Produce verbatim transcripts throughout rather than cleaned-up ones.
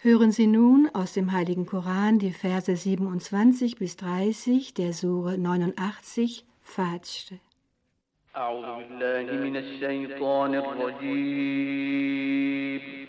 Hören Sie nun aus dem Heiligen Koran die Verse siebenundzwanzig bis dreißig der Sure neunundachtzig, Fajr. أعوذ بالله من الشيطان الرجيم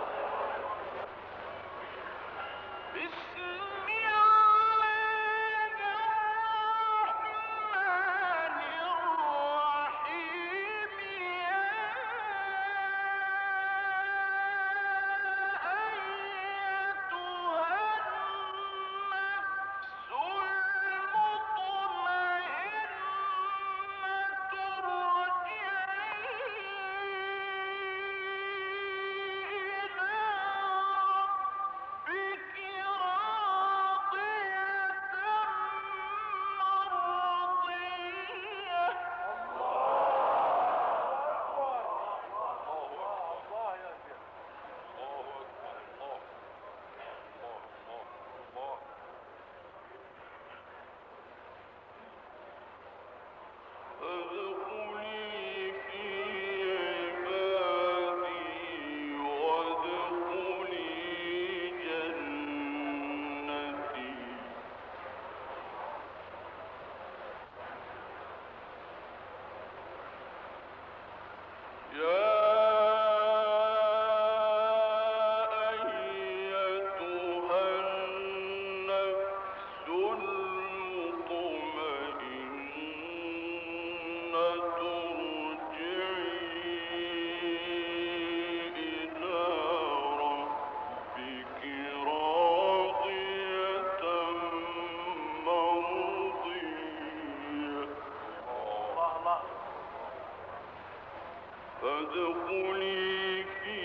فادخلي في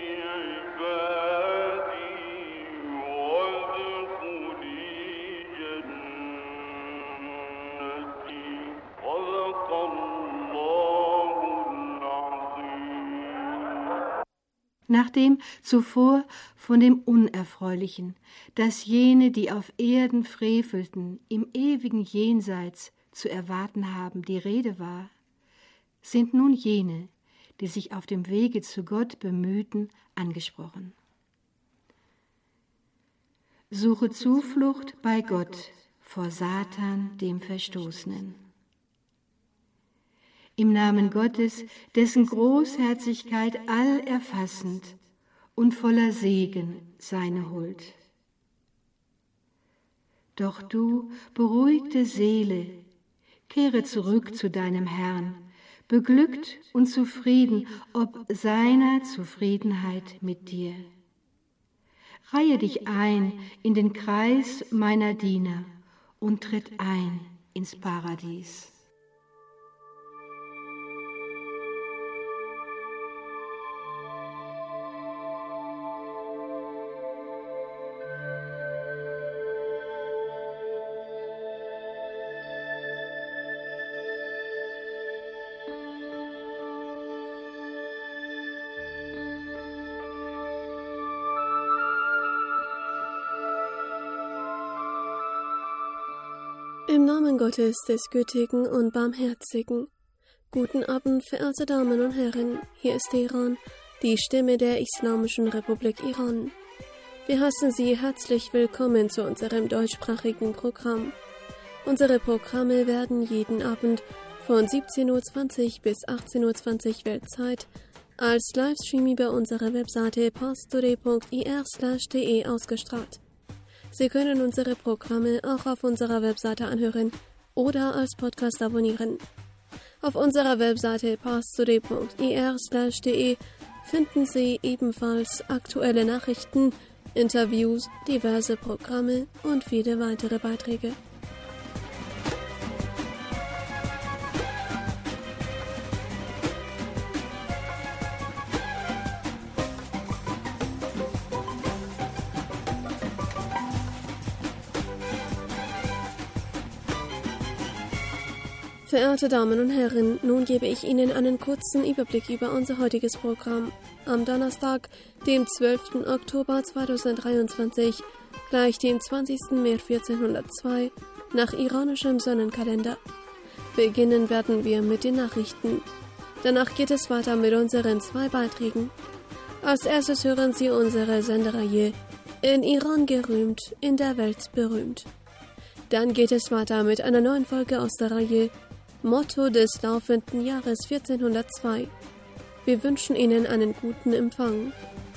عبادي وادخلي جنتي صدق الله العظيم. Nachdem zuvor von dem Unerfreulichen, dass jene, die auf Erden frevelten, im ewigen Jenseits zu erwarten haben, die Rede war, sind nun jene, die sich auf dem Wege zu Gott bemühten, angesprochen. Suche Zuflucht bei Gott vor Satan, dem Verstoßenen. Im Namen Gottes, dessen Großherzigkeit allerfassend und voller Segen seine Huld. Doch du, beruhigte Seele, kehre zurück zu deinem Herrn, beglückt und zufrieden, ob seiner Zufriedenheit mit dir. Reihe dich ein in den Kreis meiner Diener und tritt ein ins Paradies. Im Namen Gottes, des Gütigen und Barmherzigen. Guten Abend, verehrte Damen und Herren. Hier ist Teheran, die Stimme der Islamischen Republik Iran. Wir heißen Sie herzlich willkommen zu unserem deutschsprachigen Programm. Unsere Programme werden jeden Abend von siebzehn Uhr zwanzig bis achtzehn Uhr zwanzig Weltzeit als Livestream über unsere Webseite passtoday punkt ir slash de ausgestrahlt. Sie können unsere Programme auch auf unserer Webseite anhören oder als Podcast abonnieren. Auf unserer Webseite passtoday punkt ir slash de finden Sie ebenfalls aktuelle Nachrichten, Interviews, diverse Programme und viele weitere Beiträge. Verehrte Damen und Herren, nun gebe ich Ihnen einen kurzen Überblick über unser heutiges Programm. Am Donnerstag, dem zwölften Oktober zweitausenddreiundzwanzig, gleich dem zwanzigsten März vierzehnhundertzwei, nach iranischem Sonnenkalender. Beginnen werden wir mit den Nachrichten. Danach geht es weiter mit unseren zwei Beiträgen. Als erstes hören Sie unsere Sendereihe In Iran gerühmt, in der Welt berühmt. Dann geht es weiter mit einer neuen Folge aus der Reihe Motto des laufenden Jahres vierzehnhundertzwei. Wir wünschen Ihnen einen guten Empfang.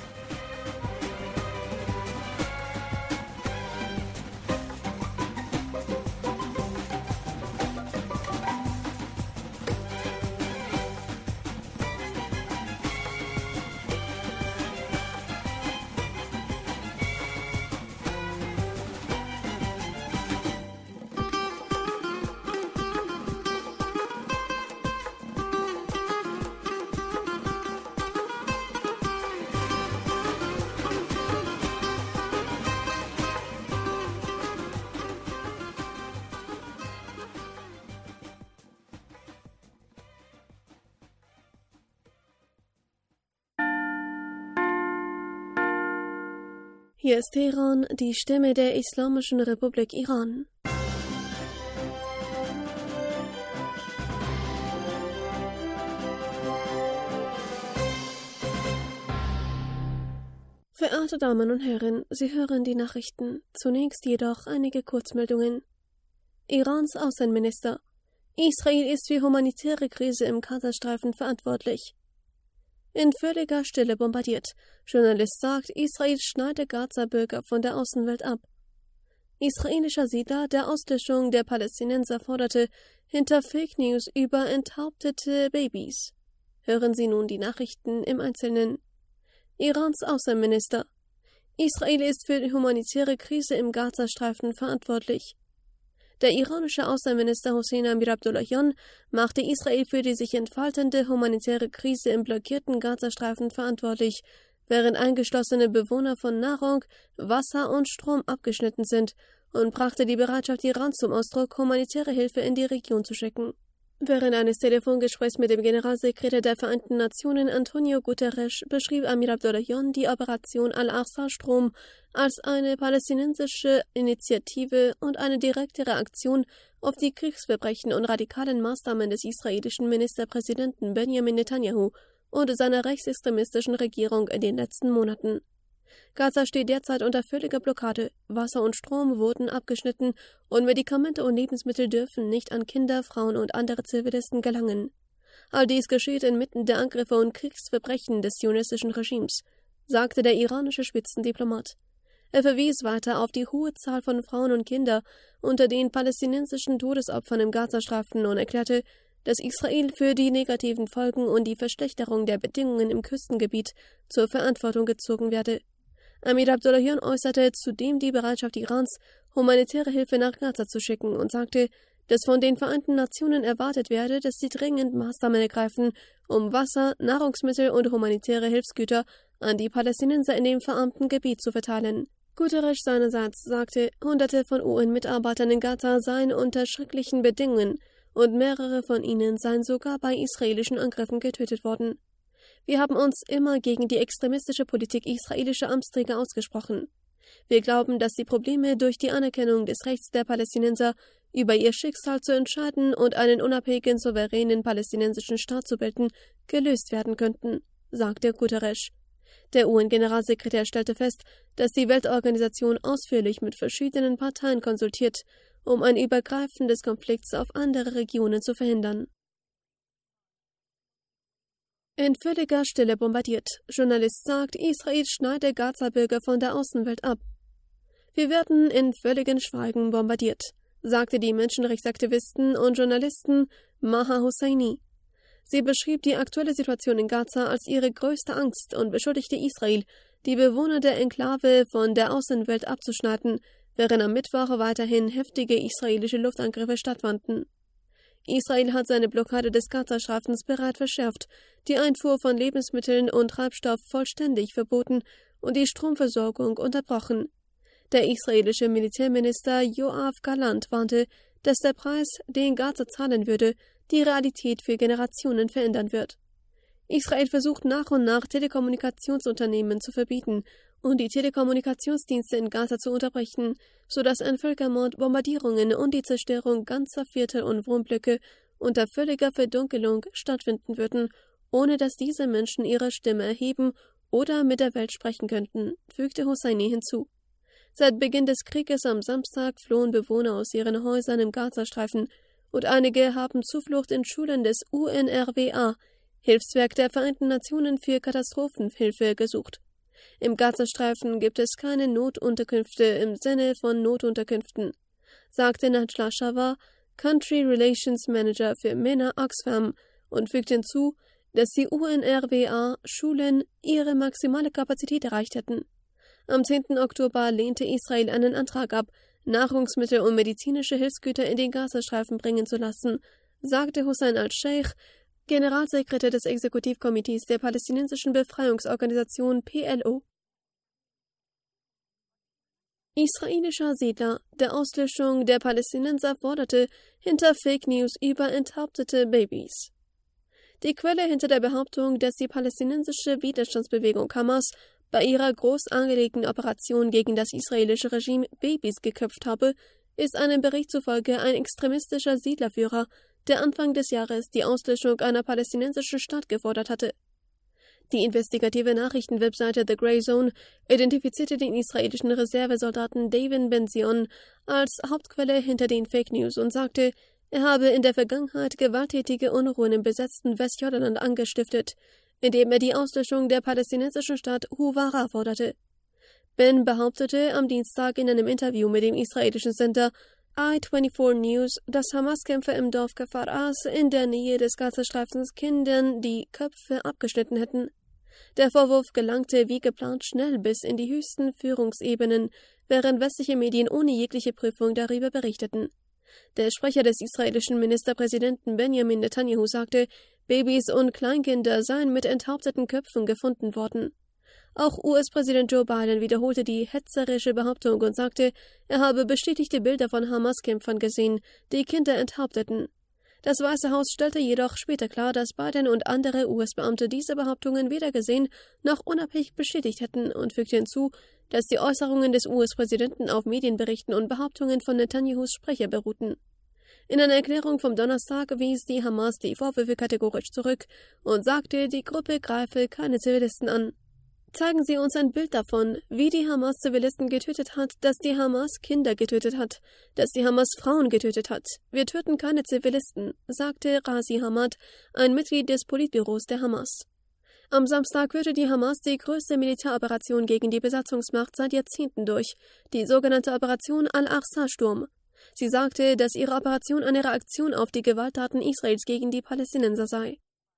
Hier ist Teheran, die Stimme der Islamischen Republik Iran. Verehrte Damen und Herren, Sie hören die Nachrichten. Zunächst jedoch einige Kurzmeldungen. Irans Außenminister: Israel ist für humanitäre Krise im Gazastreifen verantwortlich. In völliger Stille bombardiert. Journalist sagt, Israel schneide Gaza-Bürger von der Außenwelt ab. Israelischer Siedler, der Auslöschung der Palästinenser forderte, hinter Fake News über enthauptete Babys. Hören Sie nun die Nachrichten im Einzelnen. Irans Außenminister: Israel ist für die humanitäre Krise im Gazastreifen verantwortlich. Der iranische Außenminister Hossein Amir-Abdollahian machte Israel für die sich entfaltende humanitäre Krise im blockierten Gazastreifen verantwortlich, während eingeschlossene Bewohner von Nahrung, Wasser und Strom abgeschnitten sind, und brachte die Bereitschaft Irans zum Ausdruck, humanitäre Hilfe in die Region zu schicken. Während eines Telefongesprächs mit dem Generalsekretär der Vereinten Nationen Antonio Guterres beschrieb Amir-Abdollahian die Operation Al-Aqsa-Strom als eine palästinensische Initiative und eine direkte Reaktion auf die Kriegsverbrechen und radikalen Maßnahmen des israelischen Ministerpräsidenten Benjamin Netanyahu und seiner rechtsextremistischen Regierung in den letzten Monaten. Gaza steht derzeit unter völliger Blockade. Wasser und Strom wurden abgeschnitten und Medikamente und Lebensmittel dürfen nicht an Kinder, Frauen und andere Zivilisten gelangen. All dies geschieht inmitten der Angriffe und Kriegsverbrechen des zionistischen Regimes, sagte der iranische Spitzendiplomat. Er verwies weiter auf die hohe Zahl von Frauen und Kindern unter den palästinensischen Todesopfern im Gazastreifen und erklärte, dass Israel für die negativen Folgen und die Verschlechterung der Bedingungen im Küstengebiet zur Verantwortung gezogen werde. Amir-Abdollahian äußerte zudem die Bereitschaft Irans, humanitäre Hilfe nach Gaza zu schicken und sagte, dass von den Vereinten Nationen erwartet werde, dass sie dringend Maßnahmen ergreifen, um Wasser, Nahrungsmittel und humanitäre Hilfsgüter an die Palästinenser in dem verarmten Gebiet zu verteilen. Guterres seinerseits sagte, Hunderte von U N-Mitarbeitern in Gaza seien unter schrecklichen Bedingungen und mehrere von ihnen seien sogar bei israelischen Angriffen getötet worden. Wir haben uns immer gegen die extremistische Politik israelischer Amtsträger ausgesprochen. Wir glauben, dass die Probleme durch die Anerkennung des Rechts der Palästinenser, über ihr Schicksal zu entscheiden und einen unabhängigen, souveränen palästinensischen Staat zu bilden, gelöst werden könnten, sagte Guterres. Der U N-Generalsekretär stellte fest, dass die Weltorganisation ausführlich mit verschiedenen Parteien konsultiert, um ein Übergreifen des Konflikts auf andere Regionen zu verhindern. In völliger Stille bombardiert. Journalist sagt, Israel schneide Gaza-Bürger von der Außenwelt ab. Wir werden in völligem Schweigen bombardiert, sagte die Menschenrechtsaktivistin und Journalistin Maha Hosseini. Sie beschrieb die aktuelle Situation in Gaza als ihre größte Angst und beschuldigte Israel, die Bewohner der Enklave von der Außenwelt abzuschneiden, während am Mittwoch weiterhin heftige israelische Luftangriffe stattfanden. Israel hat seine Blockade des Gazastreifens bereits verschärft, die Einfuhr von Lebensmitteln und Treibstoff vollständig verboten und die Stromversorgung unterbrochen. Der israelische Militärminister Yoav Gallant warnte, dass der Preis, den Gaza zahlen würde, die Realität für Generationen verändern wird. Israel versucht nach und nach Telekommunikationsunternehmen zu verbieten und die Telekommunikationsdienste in Gaza zu unterbrechen, sodass ein Völkermord, Bombardierungen und die Zerstörung ganzer Viertel und Wohnblöcke unter völliger Verdunkelung stattfinden würden, ohne dass diese Menschen ihre Stimme erheben oder mit der Welt sprechen könnten, fügte Hosseini hinzu. Seit Beginn des Krieges am Samstag flohen Bewohner aus ihren Häusern im Gazastreifen und einige haben Zuflucht in Schulen des U N R W A, Hilfswerk der Vereinten Nationen für Katastrophenhilfe, gesucht. Im Gazastreifen gibt es keine Notunterkünfte im Sinne von Notunterkünften, sagte Najla Shawar, Country Relations Manager für MENA Oxfam, und fügte hinzu, dass die U N R W A-Schulen ihre maximale Kapazität erreicht hätten. Am zehnten Oktober lehnte Israel einen Antrag ab, Nahrungsmittel und medizinische Hilfsgüter in den Gazastreifen bringen zu lassen, sagte Hussein al-Sheikh, Generalsekretär des Exekutivkomitees der palästinensischen Befreiungsorganisation P L O. Israelischer Siedler der Auslöschung der Palästinenser forderte hinter Fake News über enthauptete Babys. Die Quelle hinter der Behauptung, dass die palästinensische Widerstandsbewegung Hamas bei ihrer groß angelegten Operation gegen das israelische Regime Babys geköpft habe, ist einem Bericht zufolge ein extremistischer Siedlerführer, der Anfang des Jahres die Auslöschung einer palästinensischen Stadt gefordert hatte. Die investigative Nachrichtenwebseite The Grey Zone identifizierte den israelischen Reservesoldaten David Ben-Zion als Hauptquelle hinter den Fake News und sagte, er habe in der Vergangenheit gewalttätige Unruhen im besetzten Westjordanland angestiftet, indem er die Auslöschung der palästinensischen Stadt Huwara forderte. Ben behauptete am Dienstag in einem Interview mit dem israelischen Sender I vierundzwanzig News, dass Hamas-Kämpfer im Dorf Kfar As in der Nähe des Gazastreifens Kindern die Köpfe abgeschnitten hätten. Der Vorwurf gelangte wie geplant schnell bis in die höchsten Führungsebenen, während westliche Medien ohne jegliche Prüfung darüber berichteten. Der Sprecher des israelischen Ministerpräsidenten Benjamin Netanyahu sagte, Babys und Kleinkinder seien mit enthaupteten Köpfen gefunden worden. Auch U S-Präsident Joe Biden wiederholte die hetzerische Behauptung und sagte, er habe bestätigte Bilder von Hamas-Kämpfern gesehen, die Kinder enthaupteten. Das Weiße Haus stellte jedoch später klar, dass Biden und andere U S-Beamte diese Behauptungen weder gesehen noch unabhängig bestätigt hätten und fügte hinzu, dass die Äußerungen des U S-Präsidenten auf Medienberichten und Behauptungen von Netanyahus Sprecher beruhten. In einer Erklärung vom Donnerstag wies die Hamas die Vorwürfe kategorisch zurück und sagte, die Gruppe greife keine Zivilisten an. Zeigen Sie uns ein Bild davon, wie die Hamas Zivilisten getötet hat, dass die Hamas Kinder getötet hat, dass die Hamas Frauen getötet hat. Wir töten keine Zivilisten, sagte Razi Hamad, ein Mitglied des Politbüros der Hamas. Am Samstag führte die Hamas die größte Militäroperation gegen die Besatzungsmacht seit Jahrzehnten durch, die sogenannte Operation Al-Aqsa-Sturm. Sie sagte, dass ihre Operation eine Reaktion auf die Gewalttaten Israels gegen die Palästinenser sei.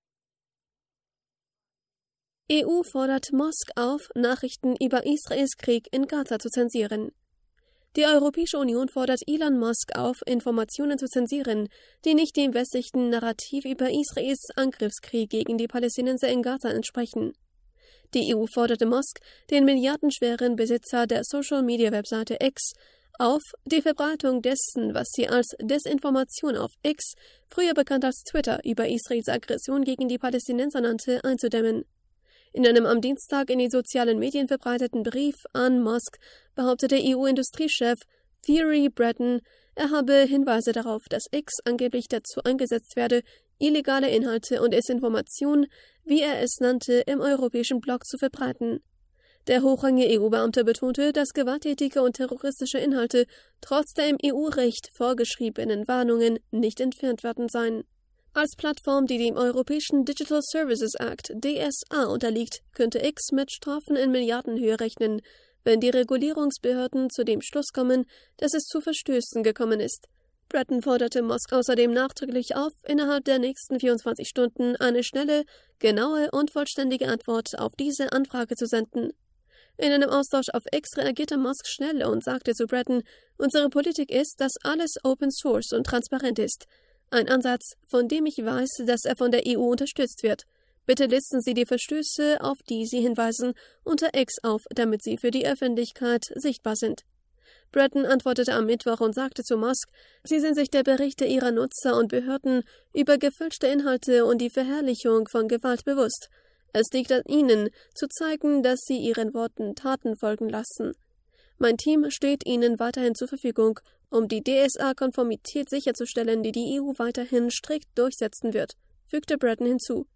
E U fordert Mosk auf, Nachrichten über Israels Krieg in Gaza zu zensieren. Die Europäische Union fordert Elon Musk auf, Informationen zu zensieren, die nicht dem westlichen Narrativ über Israels Angriffskrieg gegen die Palästinenser in Gaza entsprechen. Die E U forderte Musk, den milliardenschweren Besitzer der Social-Media-Webseite X, auf, die Verbreitung dessen, was sie als Desinformation auf X, früher bekannt als Twitter, über Israels Aggression gegen die Palästinenser nannte, einzudämmen. In einem am Dienstag in den sozialen Medien verbreiteten Brief an Musk behauptete E U-Industriechef Thierry Breton, er habe Hinweise darauf, dass X angeblich dazu eingesetzt werde, illegale Inhalte und Desinformation, wie er es nannte, im europäischen Block zu verbreiten. Der hochrangige E U-Beamte betonte, dass gewalttätige und terroristische Inhalte trotz der im E U-Recht vorgeschriebenen Warnungen nicht entfernt werden seien. Als Plattform, die dem Europäischen Digital Services Act D S A unterliegt, könnte X mit Strafen in Milliardenhöhe rechnen, wenn die Regulierungsbehörden zu dem Schluss kommen, dass es zu Verstößen gekommen ist. Breton forderte Musk außerdem nachdrücklich auf, innerhalb der nächsten vierundzwanzig Stunden eine schnelle, genaue und vollständige Antwort auf diese Anfrage zu senden. In einem Austausch auf X reagierte Musk schnell und sagte zu Breton, unsere Politik ist, dass alles Open Source und transparent ist. Ein Ansatz, von dem ich weiß, dass er von der E U unterstützt wird. Bitte listen Sie die Verstöße, auf die Sie hinweisen, unter X auf, damit sie für die Öffentlichkeit sichtbar sind. Breton antwortete am Mittwoch und sagte zu Musk, sie sind sich der Berichte ihrer Nutzer und Behörden über gefälschte Inhalte und die Verherrlichung von Gewalt bewusst. Es liegt an Ihnen, zu zeigen, dass Sie Ihren Worten Taten folgen lassen. Mein Team steht Ihnen weiterhin zur Verfügung, um die D S A-Konformität sicherzustellen, die die E U weiterhin strikt durchsetzen wird, fügte Breton hinzu.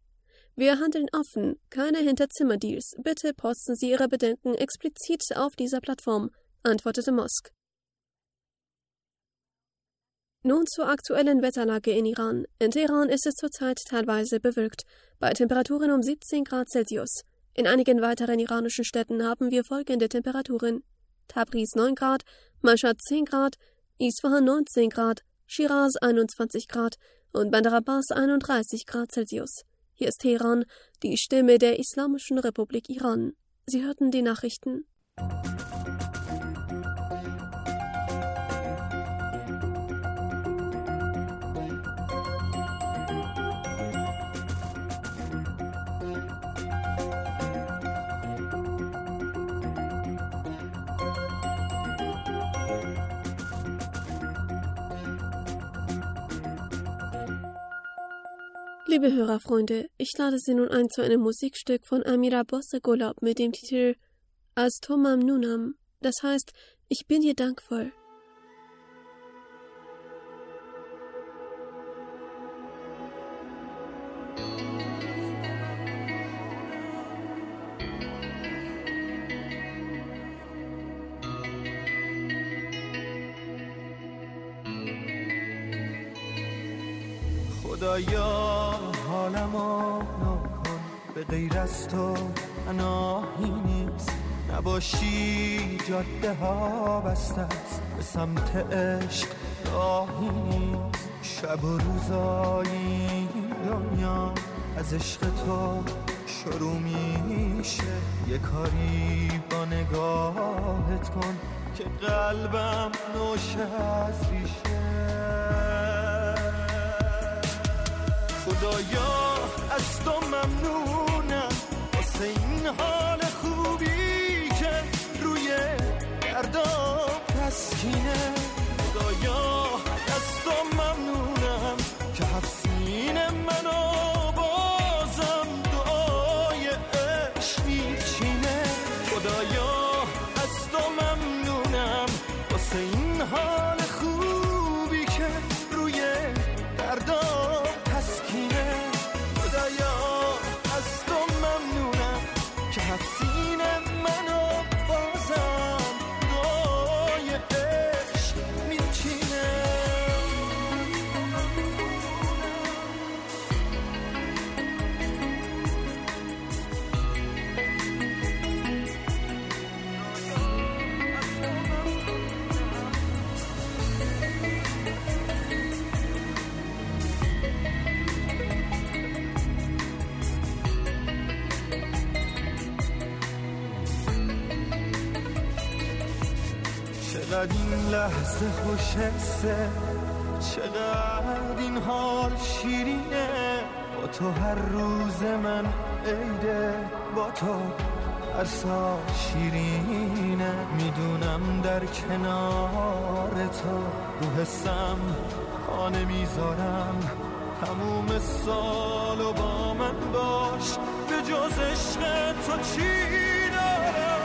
Wir handeln offen, keine Hinterzimmerdeals. Bitte posten Sie Ihre Bedenken explizit auf dieser Plattform, antwortete Mosk. Nun zur aktuellen Wetterlage in Iran. In Teheran ist es zurzeit teilweise bewölkt, bei Temperaturen um siebzehn Grad Celsius. In einigen weiteren iranischen Städten haben wir folgende Temperaturen: Tabriz neun Grad, Mashhad zehn Grad, Isfahan neunzehn Grad, Shiraz einundzwanzig Grad und Bandar Abbas einunddreißig Grad Celsius. Hier ist Teheran, die Stimme der Islamischen Republik Iran. Sie hörten die Nachrichten. Liebe Hörerfreunde, ich lade Sie nun ein zu einem Musikstück von Amira Bosse-Golab mit dem Titel Az to mamnunam, das heißt, ich bin dir dankvoll. خدایا حالمو نکن، به غیر از تو پناهی نیست. نباشی جاده ها بسته است، به سمت عشق راهی نیست. شب و روزای دنیا از عشق تو شروع میشه. یه کاری با نگاهت کن که قلبم نوشه از ریشه. خدایا از تو ممنونم واسه این حال خوبی که روی دردام تسکینه. خدایا از تو ممنونم که حفظین منو بازم دعای عشق میچینه. خدایا از تو ممنونم واسه این حال خوبی که روی دردام تسکینه. خدایا از تو ممنونم که حفظین منو بازم دعای عشق میچینه. چقدر این لحظه خوش حسه، چقدر این حال شیرینه. با تو هر روز من عیده، با تو هر سال شیرینه. میدونم در کنار تو رو حسم خانه میذارم. تموم سالو با من باش، به جز عشق تو چی دارم.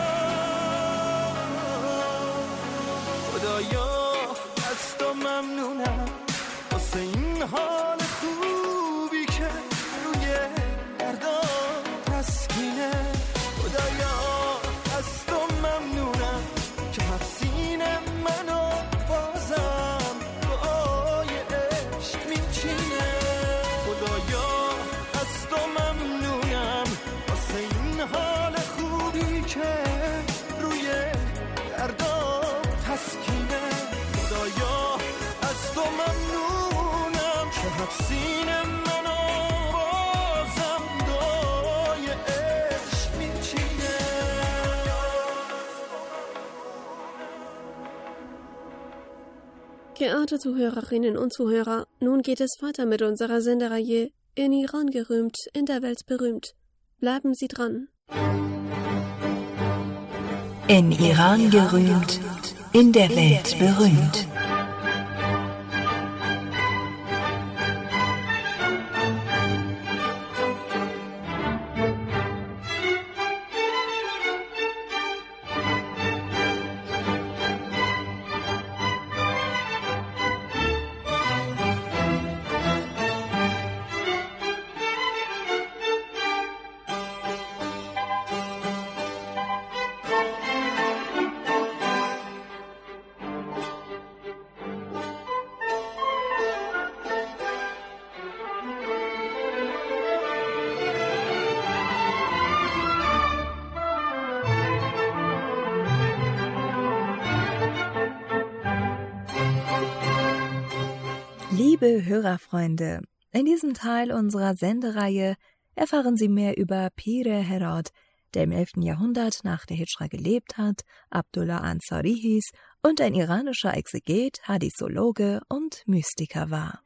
خدایا از تو ممنونم واسه این حال خوبی که روی دردام تسکینه. خدایا از تو ممنونم که حفظین منو بازم دعای عشق میچینه. خدایا از تو ممنونم واسه این حال خوبی که روی دردام تسکینه. خدایا از تو ممنونم که حفظین منو بازم دعای عشق میچینه. Geehrte Zuhörerinnen und Zuhörer, nun geht es weiter mit unserer Sendereihe In Iran gerühmt, in der Welt berühmt. Bleiben Sie dran. In Iran gerühmt, in der Welt berühmt. Liebe Hörerfreunde, in diesem Teil unserer Sendereihe erfahren Sie mehr über Pir Herod, der im elften Jahrhundert nach der Hidschra gelebt hat, Abdullah Ansari hieß und ein iranischer Exeget, Hadithologe und Mystiker war.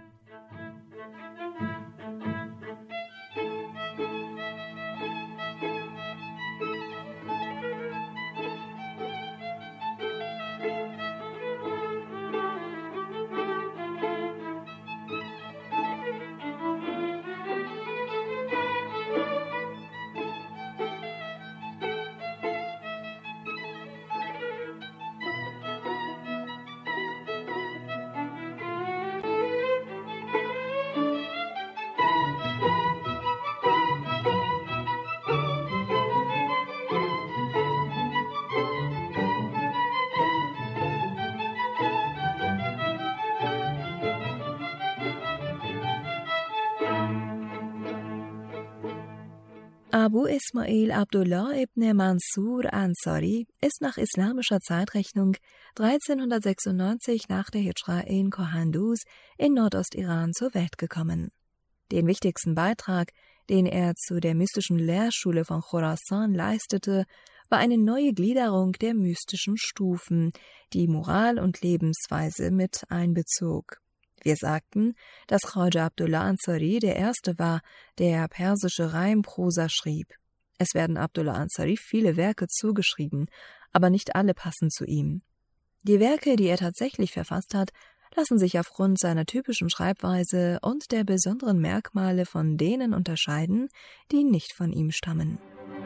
Abu Ismail Abdullah ibn Mansur Ansari ist nach islamischer Zeitrechnung dreizehnhundertsechsundneunzig nach der Hidschra in Kohanduz in Nordostiran zur Welt gekommen. Den wichtigsten Beitrag, den er zu der mystischen Lehrschule von Chorasan leistete, war eine neue Gliederung der mystischen Stufen, die Moral und Lebensweise mit einbezog. Wir sagten, dass Khwaja Abdullah Ansari der Erste war, der persische Reimprosa schrieb. Es werden Abdullah Ansari viele Werke zugeschrieben, aber nicht alle passen zu ihm. Die Werke, die er tatsächlich verfasst hat, lassen sich aufgrund seiner typischen Schreibweise und der besonderen Merkmale von denen unterscheiden, die nicht von ihm stammen.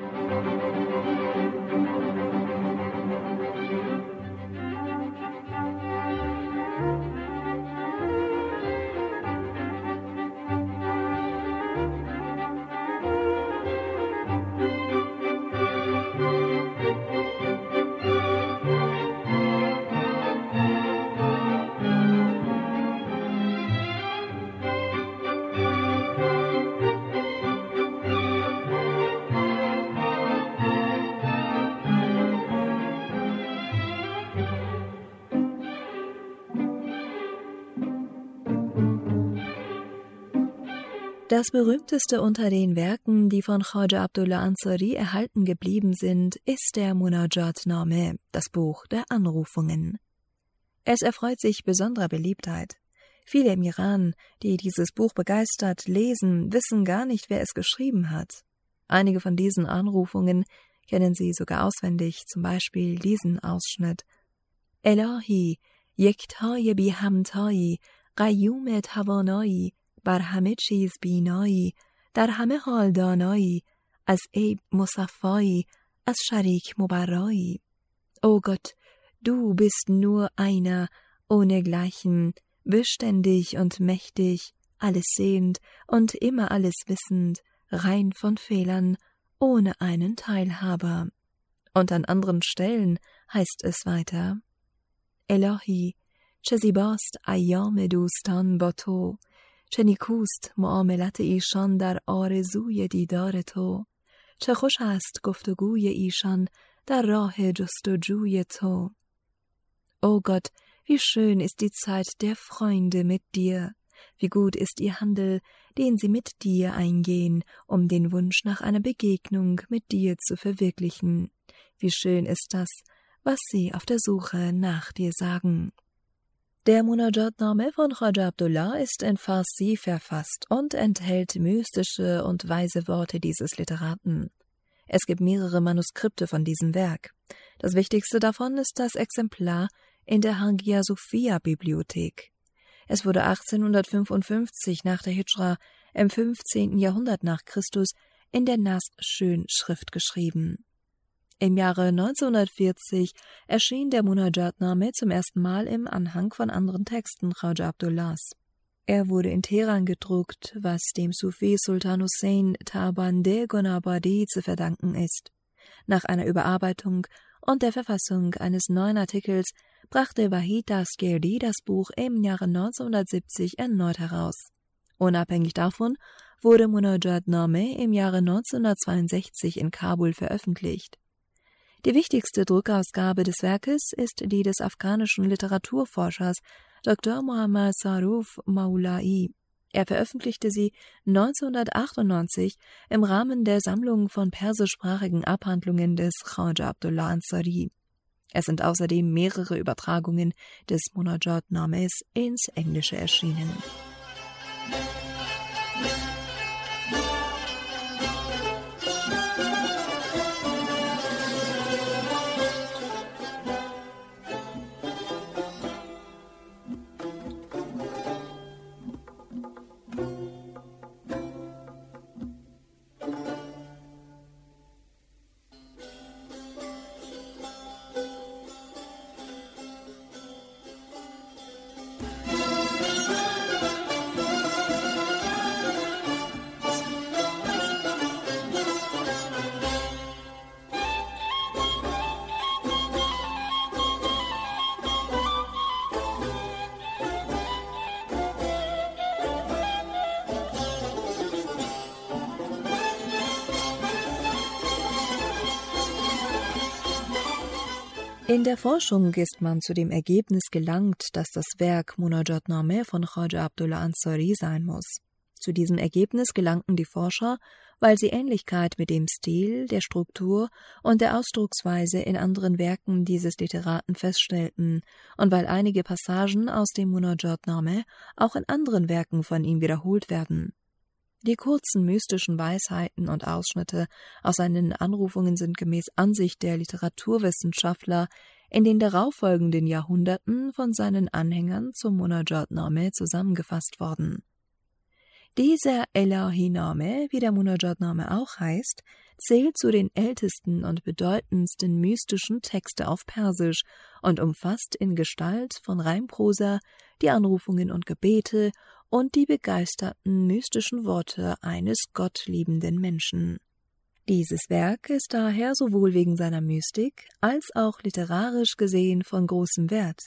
Das berühmteste unter den Werken, die von Khwaja Abdullah Ansari erhalten geblieben sind, ist der Munajat-Name, das Buch der Anrufungen. Es erfreut sich besonderer Beliebtheit. Viele im Iran, die dieses Buch begeistert lesen, wissen gar nicht, wer es geschrieben hat. Einige von diesen Anrufungen kennen sie sogar auswendig, zum Beispiel diesen Ausschnitt: Elahi, yektaye bihamtayi, qayyum tawanayi, بر همه چیز بینایی، در همه حال دانایی، از عیب مصفایی، از شریک مبرایی. O Gott, du bist nur einer, ohne Gleichen, beständig und mächtig, alles sehend und immer alles wissend, rein von Fehlern, ohne einen Teilhaber. Und an anderen Stellen heißt es weiter: Elahi, چه زیباست ایام دوستان با تو، چه نیکوست معاملت ایشان در آرزوی دیدار تو، چه خوش است گفتگوی ایشان در راه جستجوی تو. O Gott, wie schön ist die Zeit der Freunde mit dir, wie gut ist ihr Handel, den sie mit dir eingehen, um den Wunsch nach einer Begegnung mit dir zu verwirklichen. Wie schön ist das, was sie auf der Suche nach dir sagen. Der Munajat-Name von Khwaja Abdullah ist in Farsi verfasst und enthält mystische und weise Worte dieses Literaten. Es gibt mehrere Manuskripte von diesem Werk. Das wichtigste davon ist das Exemplar in der Hagia Sophia Bibliothek. Es wurde achtzehnhundertfünfundfünfzig nach der Hidschra im fünfzehnten Jahrhundert nach Christus in der Nas-Schön-Schrift geschrieben. Im Jahre neunzehnhundertvierzig erschien der Munajat-Name zum ersten Mal im Anhang von anderen Texten Khwaja Abdullahs. Er wurde in Teheran gedruckt, was dem Sufi Sultan Hussein Tabandeh Gonabadi zu verdanken ist. Nach einer Überarbeitung und der Verfassung eines neuen Artikels brachte Wahid Dastgirdi das Buch im Jahre neunzehnhundertsiebzig erneut heraus. Unabhängig davon wurde Munajat-Name im Jahre neunzehnhundertzweiundsechzig in Kabul veröffentlicht. Die wichtigste Druckausgabe des Werkes ist die des afghanischen Literaturforschers Doktor Muhammad Saruf Maulai. Er veröffentlichte sie neunzehnhundertachtundneunzig im Rahmen der Sammlung von persischsprachigen Abhandlungen des Khaja Abdullah Ansari. Es sind außerdem mehrere Übertragungen des Munajat-Names ins Englische erschienen. In der Forschung ist man zu dem Ergebnis gelangt, dass das Werk Munajat-Name von Khaja Abdullah Ansari sein muss. Zu diesem Ergebnis gelangten die Forscher, weil sie Ähnlichkeit mit dem Stil, der Struktur und der Ausdrucksweise in anderen Werken dieses Literaten feststellten und weil einige Passagen aus dem Munajat-Name auch in anderen Werken von ihm wiederholt werden. Die kurzen mystischen Weisheiten und Ausschnitte aus seinen Anrufungen sind gemäß Ansicht der Literaturwissenschaftler in den darauffolgenden Jahrhunderten von seinen Anhängern zum Munajat-Name zusammengefasst worden. Dieser Elahi-Name, wie der Munajat-Name auch heißt, zählt zu den ältesten und bedeutendsten mystischen Texte auf Persisch und umfasst in Gestalt von Reimprosa die Anrufungen und Gebete und die begeisterten mystischen Worte eines gottliebenden Menschen. Dieses Werk ist daher sowohl wegen seiner Mystik als auch literarisch gesehen von großem Wert.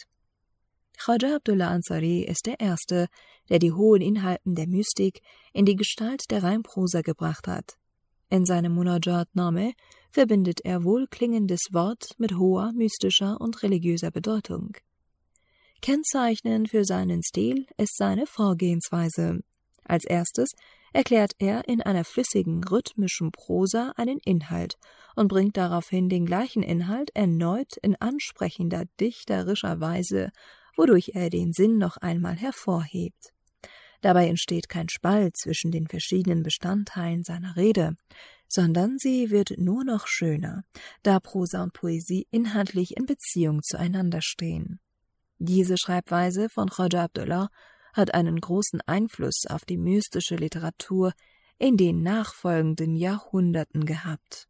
Khaja Abdullah Ansari ist der Erste, der die hohen Inhalten der Mystik in die Gestalt der Reimprosa gebracht hat. In seinem Munajat-Name verbindet er wohlklingendes Wort mit hoher mystischer und religiöser Bedeutung. Kennzeichnend für seinen Stil ist seine Vorgehensweise. Als erstes erklärt er in einer flüssigen, rhythmischen Prosa einen Inhalt und bringt daraufhin den gleichen Inhalt erneut in ansprechender, dichterischer Weise, wodurch er den Sinn noch einmal hervorhebt. Dabei entsteht kein Spalt zwischen den verschiedenen Bestandteilen seiner Rede, sondern sie wird nur noch schöner, da Prosa und Poesie inhaltlich in Beziehung zueinander stehen. Diese Schreibweise von Khaja Abdullah hat einen großen Einfluss auf die mystische Literatur in den nachfolgenden Jahrhunderten gehabt.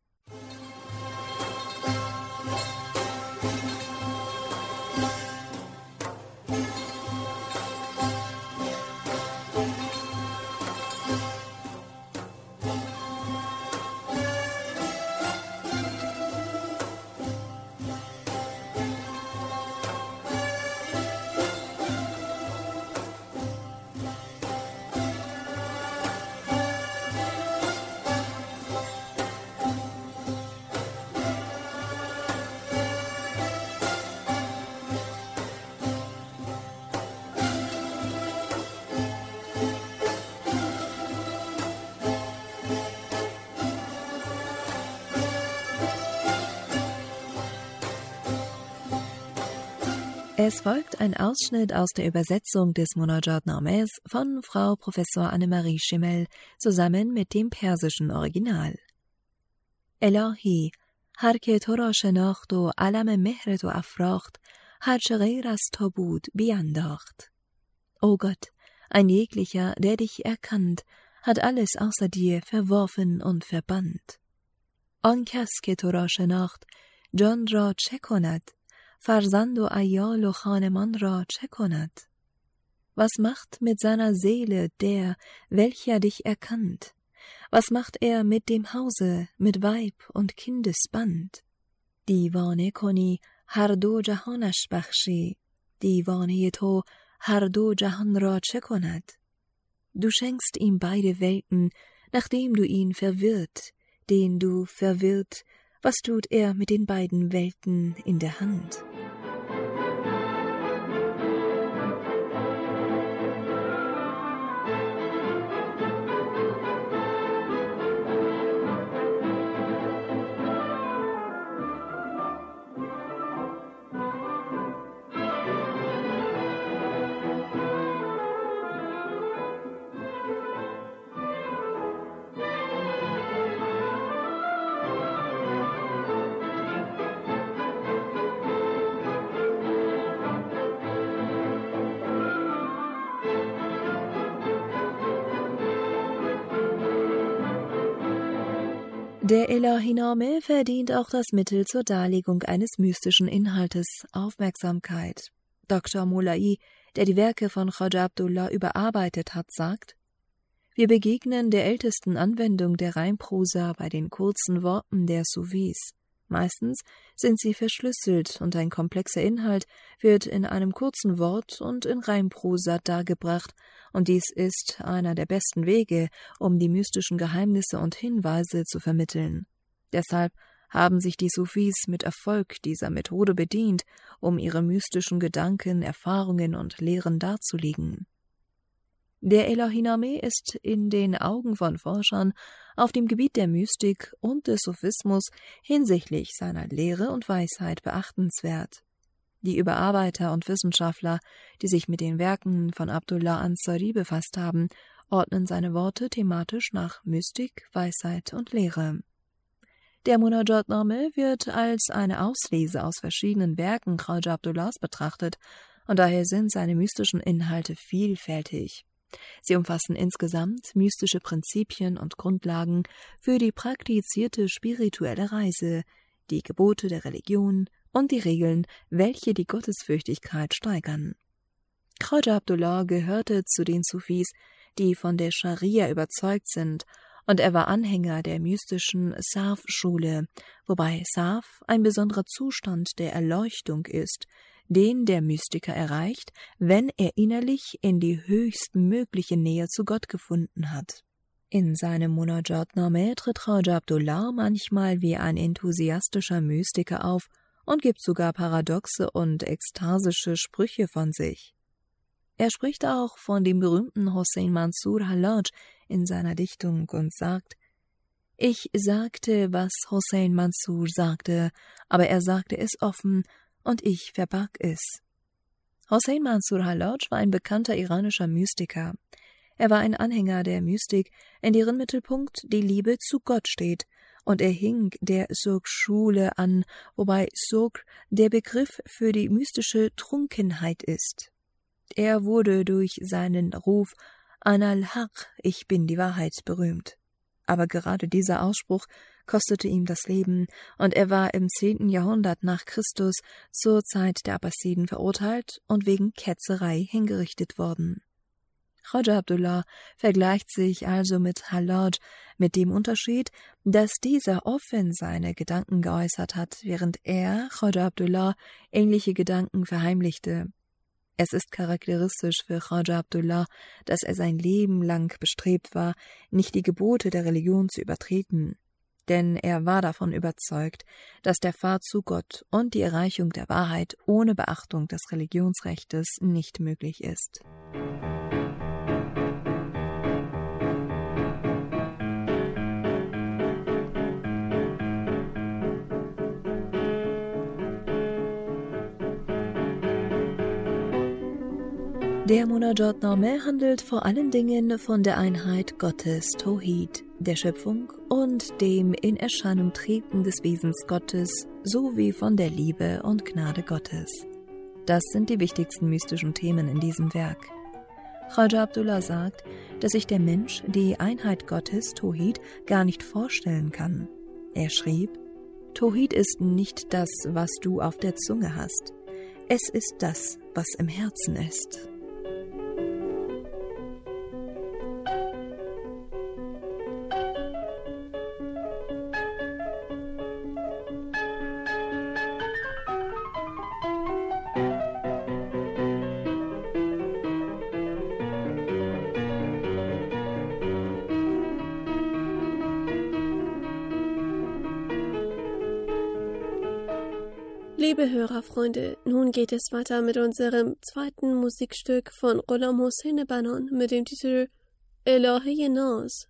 Es folgt ein Ausschnitt aus der Übersetzung des Munajat-Names von Frau Professor Annemarie Schimmel zusammen mit dem persischen Original. Elahi, har ke to ra shanacht و علم مهر تو افراخت هر چه غیر از تو بود بینداخت. O Gott, ein jeglicher, der dich erkannt, hat alles außer dir verworfen und verbannt. آن کس که تو را شناخت جان را چه کند؟ فرزند و عیال و خانمان را چه کند؟ Was macht mit seiner Seele der, welcher dich erkannt? Was macht er mit dem Hause, mit Weib und Kindesband? دیوانه کنی هر دو جهانش بخشی، دیوانه تو هر دو جهان را چه کند؟ Du schenkst ihm beide Welten, nachdem du ihn verwirrt, den du verwirrt, Was tut er mit den beiden Welten in der Hand? Der Elahi-Name verdient auch das Mittel zur Darlegung eines mystischen Inhaltes Aufmerksamkeit. Doktor Molai, der die Werke von Chwaja Abdullah überarbeitet hat, sagt: Wir begegnen der ältesten Anwendung der Reimprosa bei den kurzen Worten der Sufis. Meistens sind sie verschlüsselt und ein komplexer Inhalt wird in einem kurzen Wort und in Reimprosa dargebracht, und dies ist einer der besten Wege, um die mystischen Geheimnisse und Hinweise zu vermitteln. Deshalb haben sich die Sufis mit Erfolg dieser Methode bedient, um ihre mystischen Gedanken, Erfahrungen und Lehren darzulegen. Der Elahi-Name ist in den Augen von Forschern auf dem Gebiet der Mystik und des Sufismus hinsichtlich seiner Lehre und Weisheit beachtenswert. Die Überarbeiter und Wissenschaftler, die sich mit den Werken von Abdullah Ansari befasst haben, ordnen seine Worte thematisch nach Mystik, Weisheit und Lehre. Der Munajat-Name wird als eine Auslese aus verschiedenen Werken Chwaja Abdullahs betrachtet, und daher sind seine mystischen Inhalte vielfältig. Sie umfassen insgesamt mystische Prinzipien und Grundlagen für die praktizierte spirituelle Reise, die Gebote der Religion und die Regeln, welche die Gottesfürchtigkeit steigern. Chwaja Abdullah gehörte zu den Sufis, die von der Scharia überzeugt sind, und er war Anhänger der mystischen Sarf-Schule, wobei Sarf ein besonderer Zustand der Erleuchtung ist, den der Mystiker erreicht, wenn er innerlich in die höchstmögliche Nähe zu Gott gefunden hat. In seinem Munajat-Name tritt Chwaja Abdullah manchmal wie ein enthusiastischer Mystiker auf und gibt sogar paradoxe und ekstasische Sprüche von sich. Er spricht auch von dem berühmten Hossein Mansur Hallaj in seiner Dichtung und sagt: Ich sagte, was Hossein Mansur sagte, aber er sagte es offen, und ich verbarg es. Hossein Mansur Hallaj war ein bekannter iranischer Mystiker. Er war ein Anhänger der Mystik, in deren Mittelpunkt die Liebe zu Gott steht, und er hing der Surg-Schule an, wobei Surg der Begriff für die mystische Trunkenheit ist. Er wurde durch seinen Ruf Ana al-Haq, ich bin die Wahrheit, berühmt. Aber gerade dieser Ausspruch kostete ihm das Leben, und er war im zehnten Jahrhundert nach Christus zur Zeit der Abbasiden verurteilt und wegen Ketzerei hingerichtet worden. Chwaja Abdullah vergleicht sich also mit Hallaj, mit dem Unterschied, dass dieser offen seine Gedanken geäußert hat, während er, Chwaja Abdullah, ähnliche Gedanken verheimlichte. Es ist charakteristisch für Chwaja Abdullah, dass er sein Leben lang bestrebt war, nicht die Gebote der Religion zu übertreten. Denn er war davon überzeugt, dass der Pfad zu Gott und die Erreichung der Wahrheit ohne Beachtung des Religionsrechtes nicht möglich ist. Der Munajat-Name handelt vor allen Dingen von der Einheit Gottes, Tauhid, der Schöpfung und dem in Erscheinung treten des Wesens Gottes sowie von der Liebe und Gnade Gottes. Das sind die wichtigsten mystischen Themen in diesem Werk. Chwaja Abdullah sagt, dass sich der Mensch die Einheit Gottes, Tauhid, gar nicht vorstellen kann. Er schrieb: Tauhid ist nicht das, was du auf der Zunge hast. Es ist das, was im Herzen ist. Liebe Hörerfreunde, nun geht es weiter mit unserem zweiten Musikstück von Ghulam Hossein Banan mit dem Titel Elahe Naz.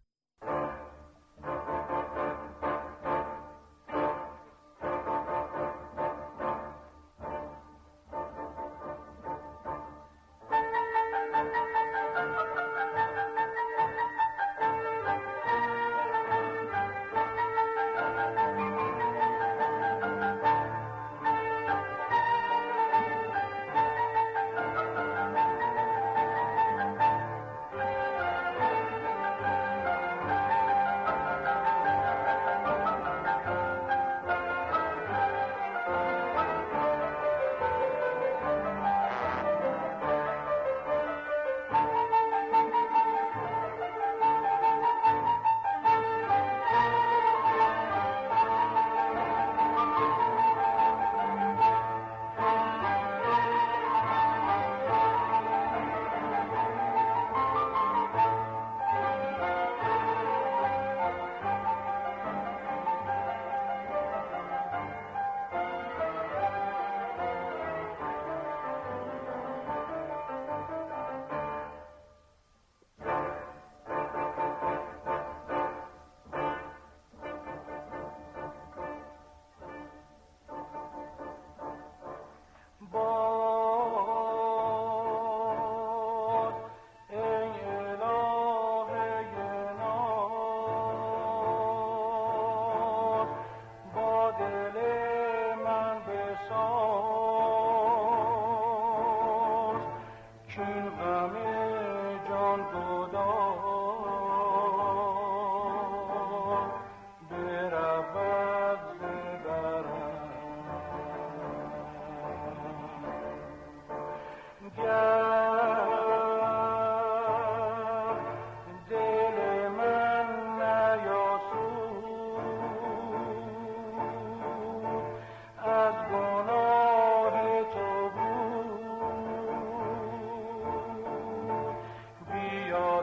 بیا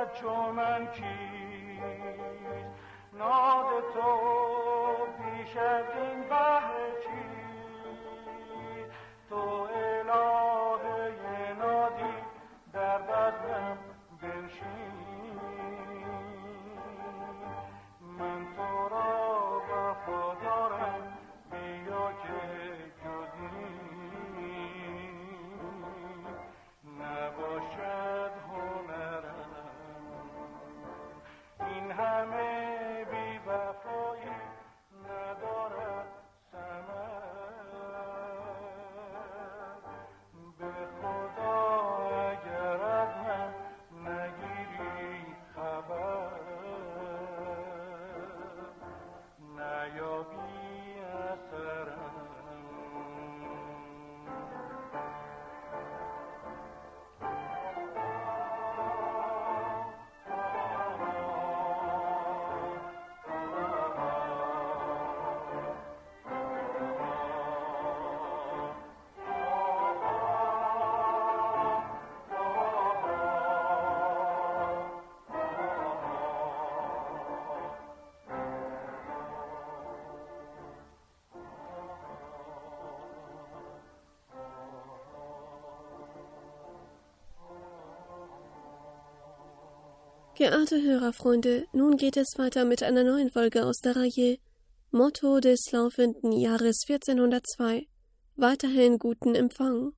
چو من کیست ناد تو بیش از این بحر چیست تو الهه نادی در بزمم بنشین من تو را وفادارم بیا که جز این نباشد هنرم این همه بی وفایی ندارد ثمر به خدا اگر از من نگیری خبر نیابی اثرم Geehrte Hörerfreunde, nun geht es weiter mit einer neuen Folge aus der Reihe Motto des laufenden Jahres vierzehnhundertzwei. Weiterhin guten Empfang.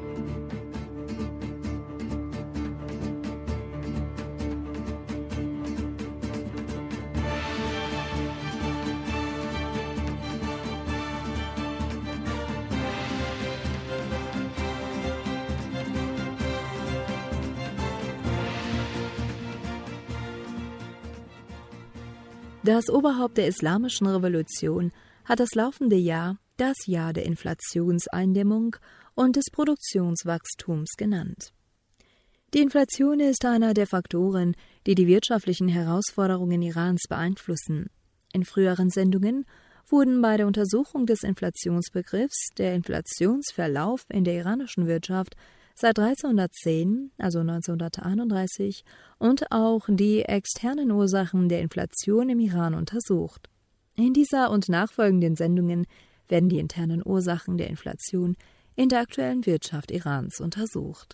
Das Oberhaupt der Islamischen Revolution hat das laufende Jahr das Jahr der Inflationseindämmung und des Produktionswachstums genannt. Die Inflation ist einer der Faktoren, die die wirtschaftlichen Herausforderungen Irans beeinflussen. In früheren Sendungen wurden bei der Untersuchung des Inflationsbegriffs der Inflationsverlauf in der iranischen Wirtschaft seit dreizehnhundertzehn, also neunzehnhunderteinunddreißig, und auch die externen Ursachen der Inflation im Iran untersucht. In dieser und nachfolgenden Sendungen werden die internen Ursachen der Inflation in der aktuellen Wirtschaft Irans untersucht.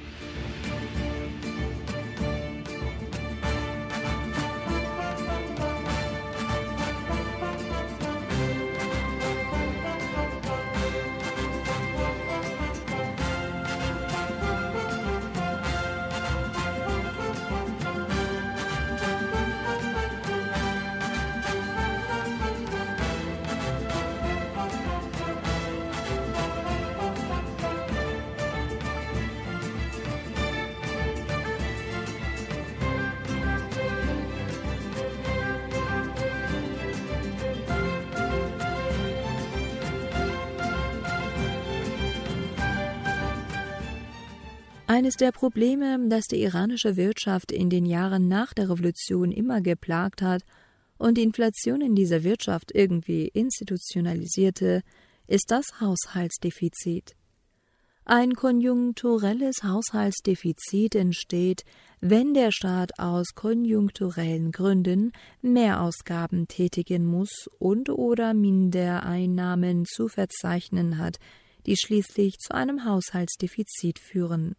Eines der Probleme, das die iranische Wirtschaft in den Jahren nach der Revolution immer geplagt hat und die Inflation in dieser Wirtschaft irgendwie institutionalisierte, ist das Haushaltsdefizit. Ein konjunkturelles Haushaltsdefizit entsteht, wenn der Staat aus konjunkturellen Gründen Mehrausgaben tätigen muss und oder Mindereinnahmen zu verzeichnen hat, die schließlich zu einem Haushaltsdefizit führen.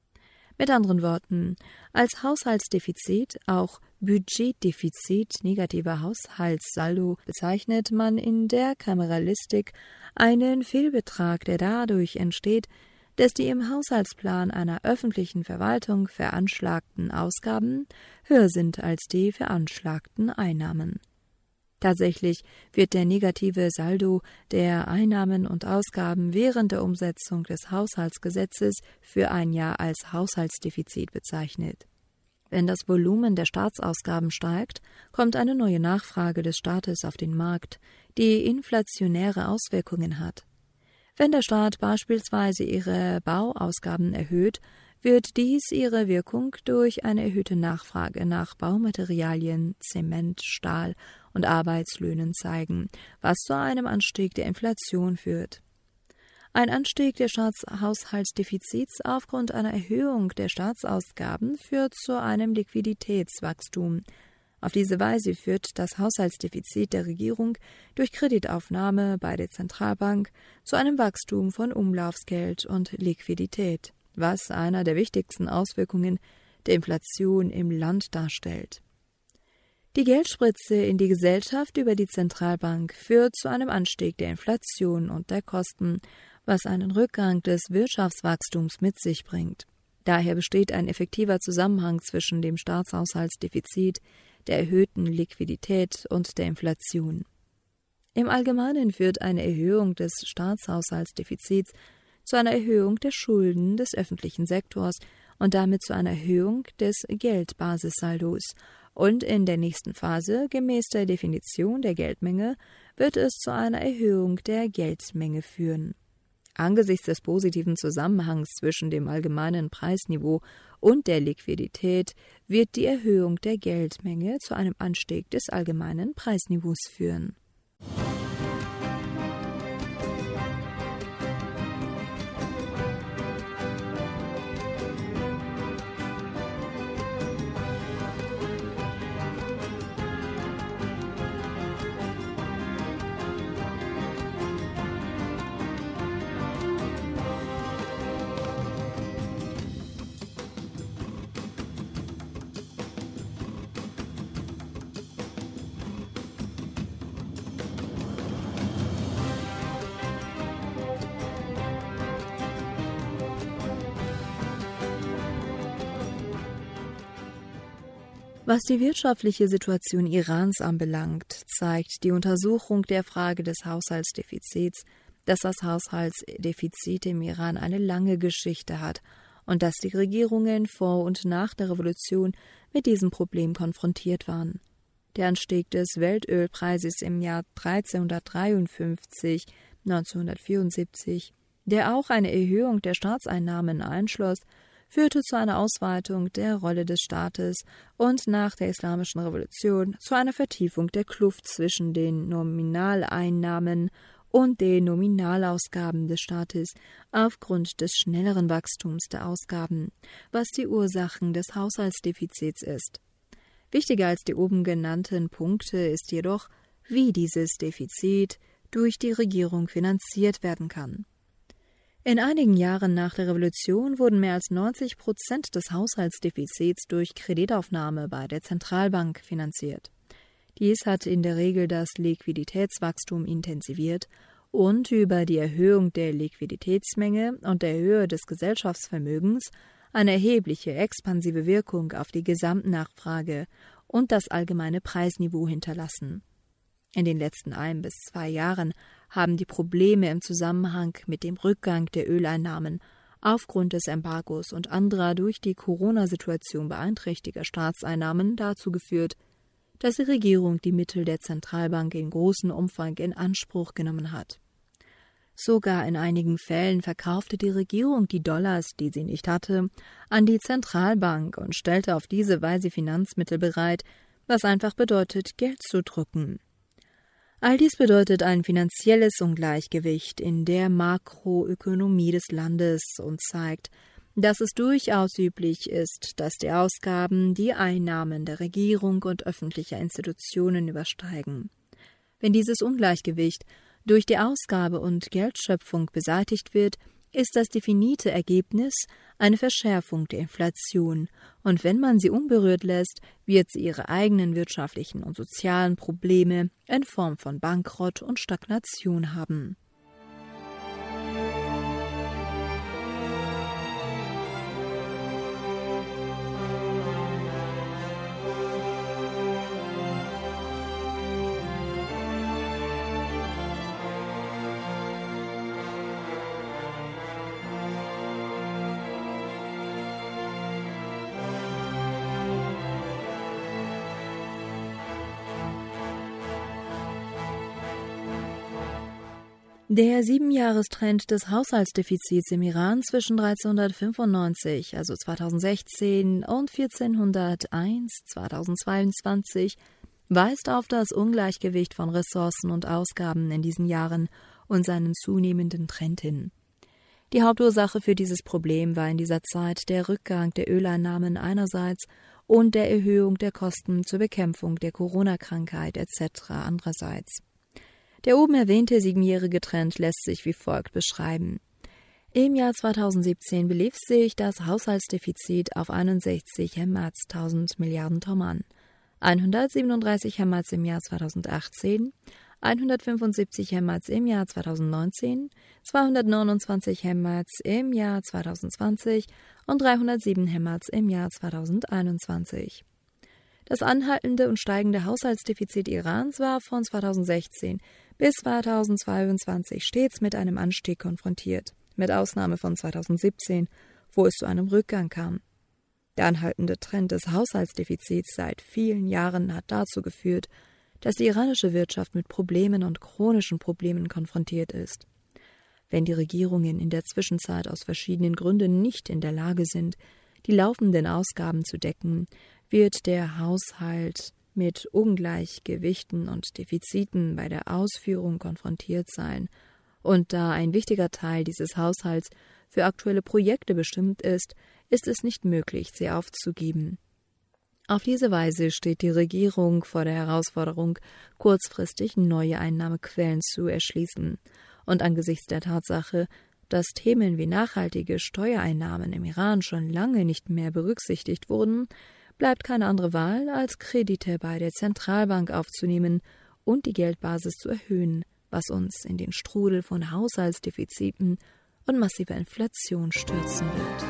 Mit anderen Worten, als Haushaltsdefizit, auch Budgetdefizit, negativer Haushaltssaldo, bezeichnet man in der Kameralistik einen Fehlbetrag, der dadurch entsteht, dass die im Haushaltsplan einer öffentlichen Verwaltung veranschlagten Ausgaben höher sind als die veranschlagten Einnahmen. Tatsächlich wird der negative Saldo der Einnahmen und Ausgaben während der Umsetzung des Haushaltsgesetzes für ein Jahr als Haushaltsdefizit bezeichnet. Wenn das Volumen der Staatsausgaben steigt, kommt eine neue Nachfrage des Staates auf den Markt, die inflationäre Auswirkungen hat. Wenn der Staat beispielsweise ihre Bauausgaben erhöht, wird dies ihre Wirkung durch eine erhöhte Nachfrage nach Baumaterialien, Zement, Stahl und Arbeitslöhnen zeigen, was zu einem Anstieg der Inflation führt. Ein Anstieg des Staatshaushaltsdefizits aufgrund einer Erhöhung der Staatsausgaben führt zu einem Liquiditätswachstum. Auf diese Weise führt das Haushaltsdefizit der Regierung durch Kreditaufnahme bei der Zentralbank zu einem Wachstum von Umlaufsgeld und Liquidität, was einer der wichtigsten Auswirkungen der Inflation im Land darstellt. Die Geldspritze in die Gesellschaft über die Zentralbank führt zu einem Anstieg der Inflation und der Kosten, was einen Rückgang des Wirtschaftswachstums mit sich bringt. Daher besteht ein effektiver Zusammenhang zwischen dem Staatshaushaltsdefizit, der erhöhten Liquidität und der Inflation. Im Allgemeinen führt eine Erhöhung des Staatshaushaltsdefizits zu einer Erhöhung der Schulden des öffentlichen Sektors und damit zu einer Erhöhung des Geldbasissaldos. Und in der nächsten Phase, gemäß der Definition der Geldmenge, wird es zu einer Erhöhung der Geldmenge führen. Angesichts des positiven Zusammenhangs zwischen dem allgemeinen Preisniveau und der Liquidität wird die Erhöhung der Geldmenge zu einem Anstieg des allgemeinen Preisniveaus führen. Was die wirtschaftliche Situation Irans anbelangt, zeigt die Untersuchung der Frage des Haushaltsdefizits, dass das Haushaltsdefizit im Iran eine lange Geschichte hat und dass die Regierungen vor und nach der Revolution mit diesem Problem konfrontiert waren. Der Anstieg des Weltölpreises im Jahr dreizehnhundertdreiundfünfzig, neunzehnhundertvierundsiebzig, der auch eine Erhöhung der Staatseinnahmen einschloss, führte zu einer Ausweitung der Rolle des Staates und nach der Islamischen Revolution zu einer Vertiefung der Kluft zwischen den Nominaleinnahmen und den Nominalausgaben des Staates aufgrund des schnelleren Wachstums der Ausgaben, was die Ursachen des Haushaltsdefizits ist. Wichtiger als die oben genannten Punkte ist jedoch, wie dieses Defizit durch die Regierung finanziert werden kann. In einigen Jahren nach der Revolution wurden mehr als neunzig Prozent des Haushaltsdefizits durch Kreditaufnahme bei der Zentralbank finanziert. Dies hat in der Regel das Liquiditätswachstum intensiviert und über die Erhöhung der Liquiditätsmenge und der Höhe des Gesellschaftsvermögens eine erhebliche expansive Wirkung auf die Gesamtnachfrage und das allgemeine Preisniveau hinterlassen. In den letzten ein bis zwei Jahren haben die Probleme im Zusammenhang mit dem Rückgang der Öleinnahmen aufgrund des Embargos und anderer durch die Corona-Situation beeinträchtigter Staatseinnahmen dazu geführt, dass die Regierung die Mittel der Zentralbank in großem Umfang in Anspruch genommen hat. Sogar in einigen Fällen verkaufte die Regierung die Dollars, die sie nicht hatte, an die Zentralbank und stellte auf diese Weise Finanzmittel bereit, was einfach bedeutet, Geld zu drucken. All dies bedeutet ein finanzielles Ungleichgewicht in der Makroökonomie des Landes und zeigt, dass es durchaus üblich ist, dass die Ausgaben die Einnahmen der Regierung und öffentlicher Institutionen übersteigen. Wenn dieses Ungleichgewicht durch die Ausgabe und Geldschöpfung beseitigt wird, ist das definite Ergebnis eine Verschärfung der Inflation, und wenn man sie unberührt lässt, wird sie ihre eigenen wirtschaftlichen und sozialen Probleme in Form von Bankrott und Stagnation haben. Der Siebenjahrestrend des Haushaltsdefizits im Iran zwischen dreizehnhundertfünfundneunzig, also zweitausendsechzehn, und vierzehnhunderteins, zweitausendzweiundzwanzig, weist auf das Ungleichgewicht von Ressourcen und Ausgaben in diesen Jahren und seinen zunehmenden Trend hin. Die Hauptursache für dieses Problem war in dieser Zeit der Rückgang der Öleinnahmen einerseits und der Erhöhung der Kosten zur Bekämpfung der Corona-Krankheit et cetera andererseits. Der oben erwähnte siebenjährige Trend lässt sich wie folgt beschreiben. Im Jahr zweitausendsiebzehn belief sich das Haushaltsdefizit auf einundsechzig tausend Milliarden Toman, hundertsiebenunddreißig im Jahr zweitausendachtzehn, hundertfünfundsiebzig im Jahr zweitausendneunzehn, zweihundertneunundzwanzig im Jahr zweitausendzwanzig und dreihundertsieben im Jahr zweitausendeinundzwanzig. Das anhaltende und steigende Haushaltsdefizit Irans war von zweitausendsechzehn bis zweitausendzweiundzwanzig stets mit einem Anstieg konfrontiert, mit Ausnahme von zweitausendsiebzehn, wo es zu einem Rückgang kam. Der anhaltende Trend des Haushaltsdefizits seit vielen Jahren hat dazu geführt, dass die iranische Wirtschaft mit Problemen und chronischen Problemen konfrontiert ist. Wenn die Regierungen in der Zwischenzeit aus verschiedenen Gründen nicht in der Lage sind, die laufenden Ausgaben zu decken, wird der Haushalt mit Ungleichgewichten und Defiziten bei der Ausführung konfrontiert sein. Und da ein wichtiger Teil dieses Haushalts für aktuelle Projekte bestimmt ist, ist es nicht möglich, sie aufzugeben. Auf diese Weise steht die Regierung vor der Herausforderung, kurzfristig neue Einnahmequellen zu erschließen. Und angesichts der Tatsache, dass Themen wie nachhaltige Steuereinnahmen im Iran schon lange nicht mehr berücksichtigt wurden, bleibt keine andere Wahl, als Kredite bei der Zentralbank aufzunehmen und die Geldbasis zu erhöhen, was uns in den Strudel von Haushaltsdefiziten und massiver Inflation stürzen wird.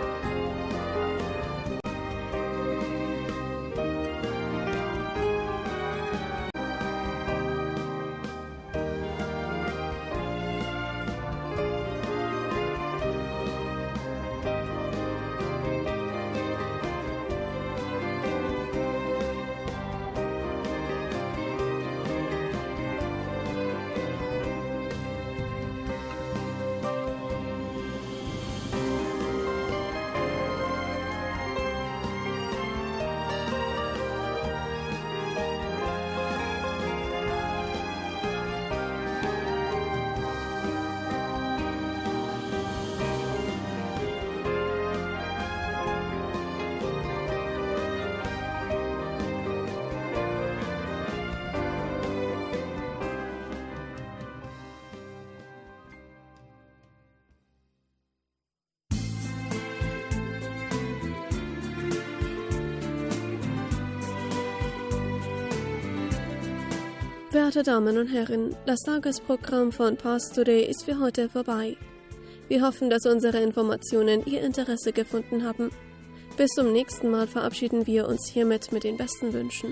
Werte Damen und Herren, das Tagesprogramm von Pars Today ist für heute vorbei. Wir hoffen, dass unsere Informationen Ihr Interesse gefunden haben. Bis zum nächsten Mal verabschieden wir uns hiermit mit den besten Wünschen.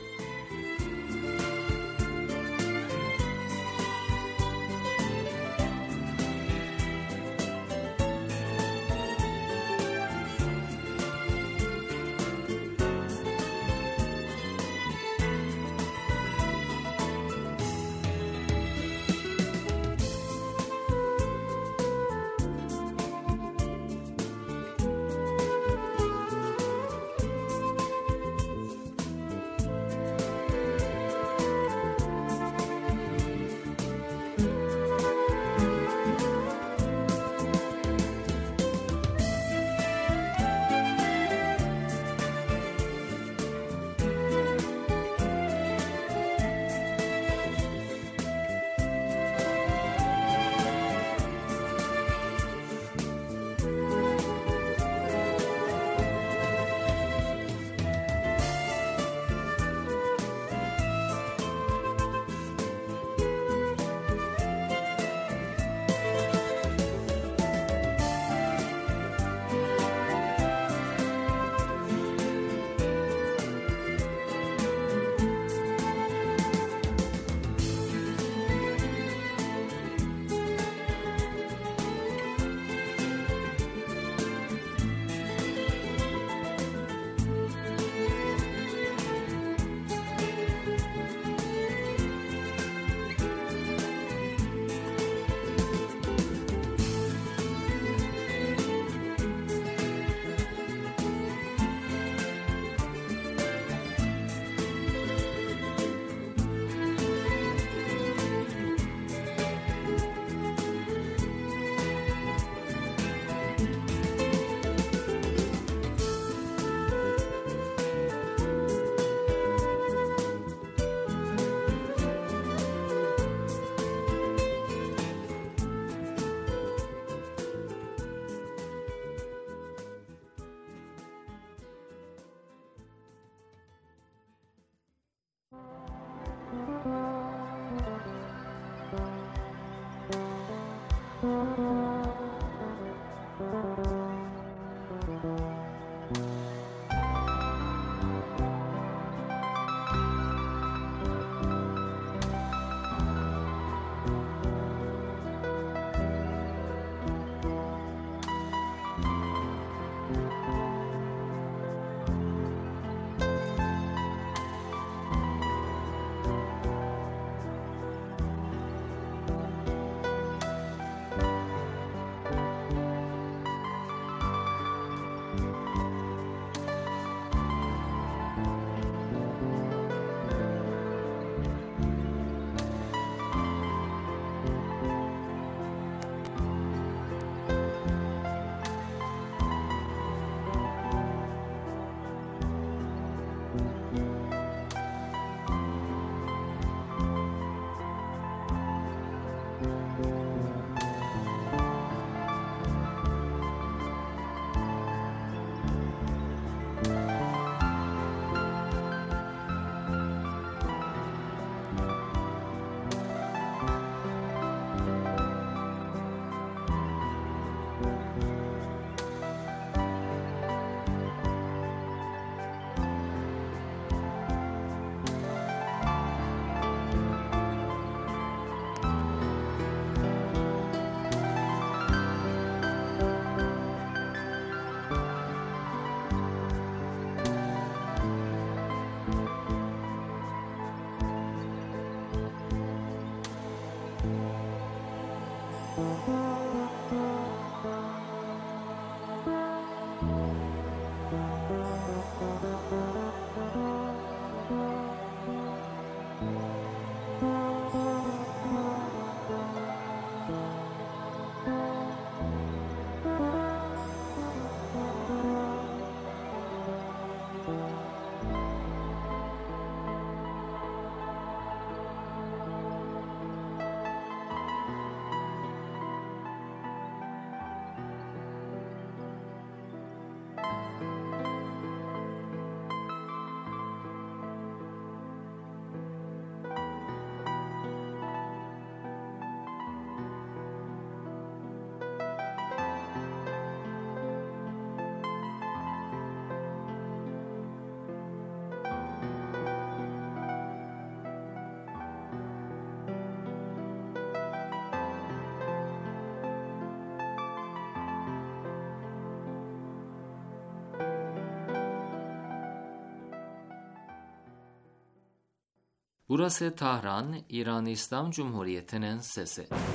Burası Tahran, İran İslam Cumhuriyeti'nin sesi.